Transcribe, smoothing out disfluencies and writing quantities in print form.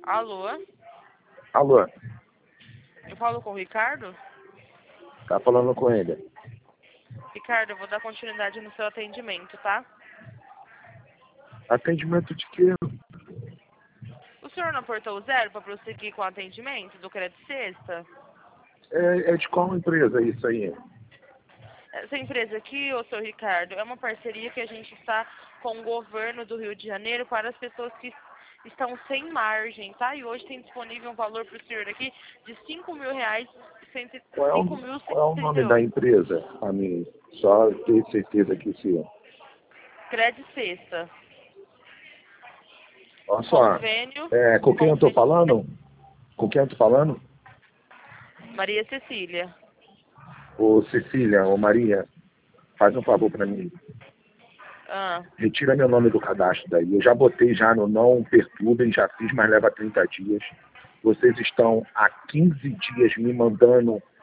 Alô? Alô, Eu falo com o Ricardo? tá falando com ele. Ricardo, eu vou dar continuidade no seu atendimento, tá? Atendimento de quê? O senhor não apertou o 0 para prosseguir com o atendimento do Crédito Sexta? É de qual empresa isso aí? Essa empresa aqui, ô senhor Ricardo, é uma parceria que a gente está com o governo do Rio de Janeiro para as pessoas que estão sem margem, tá? E hoje tem disponível um valor para o senhor aqui de R$ 5.000, Qual é o nome da 5.138. empresa? A mim, só ter certeza que sim. Crédito Sexta. Olha só, Convênio com quem eu tô falando? Com quem eu tô falando? Maria Cecília. Ô Cecília, ô Maria, faz um favor pra mim. Ah, Retira meu nome do cadastro daí. Eu já botei já no não perturbem, já fiz, mas leva 30 dias. Vocês estão há 15 dias me mandando